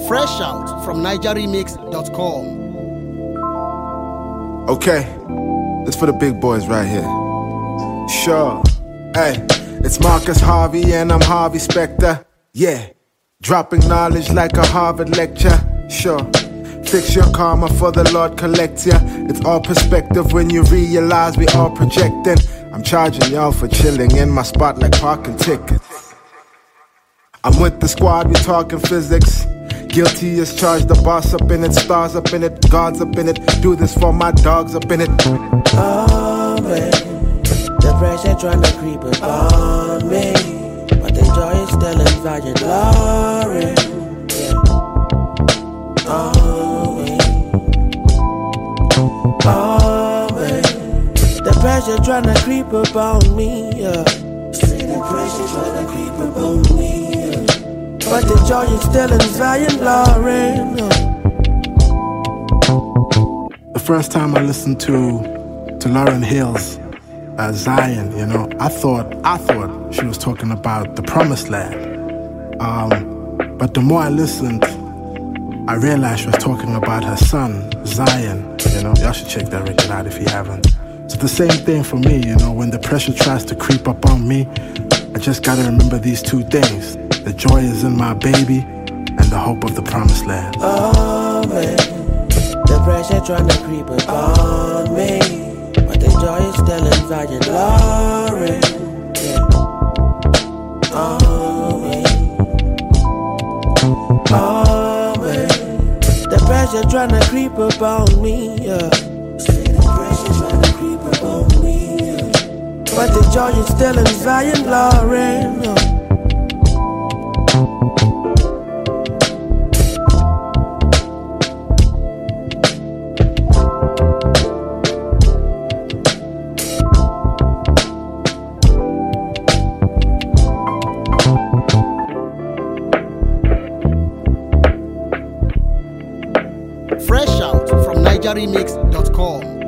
Fresh out from NigerRemix.com. Okay, it's for the big boys right here. Sure, hey, it's Marcus Harvey and I'm Harvey Specter. Yeah, dropping knowledge like a Harvard lecture. Sure, fix your karma for the Lord collects ya. It's all perspective when you realize we all projecting. I'm charging y'all for chilling in my spot like parking tickets. I'm with the squad, we talking physics. Guilty as charged, the boss up in it, stars up in it, gods up in it. Do this for my dogs up in it. Oh man, the pressure tryna creep upon me, but the joy is still in Virgin glory. Yeah. Oh man, the pressure tryna creep upon me. Yeah. Say the pressure tryna creep upon me. But the joy is still in Zion glory. The first time I listened to Lauryn Hill's Zion, you know, I thought she was talking about the promised land. But the more I listened, I realized she was talking about her son, Zion. You know, y'all should check that record out if you haven't. It's the same thing for me, you know, when the pressure tries to creep up on me, I just gotta remember these two things. The joy is in my baby, and the hope of the promised land. Oh man, the pressure tryna creep upon me, but the joy is still in Virgin glory. Yeah. Oh man, the pressure tryna creep upon me. Yeah. Say the pressure tryna creep upon me, yeah. But the joy is still in Zion glory. Yeah. Fresh out from NigerRemix.com.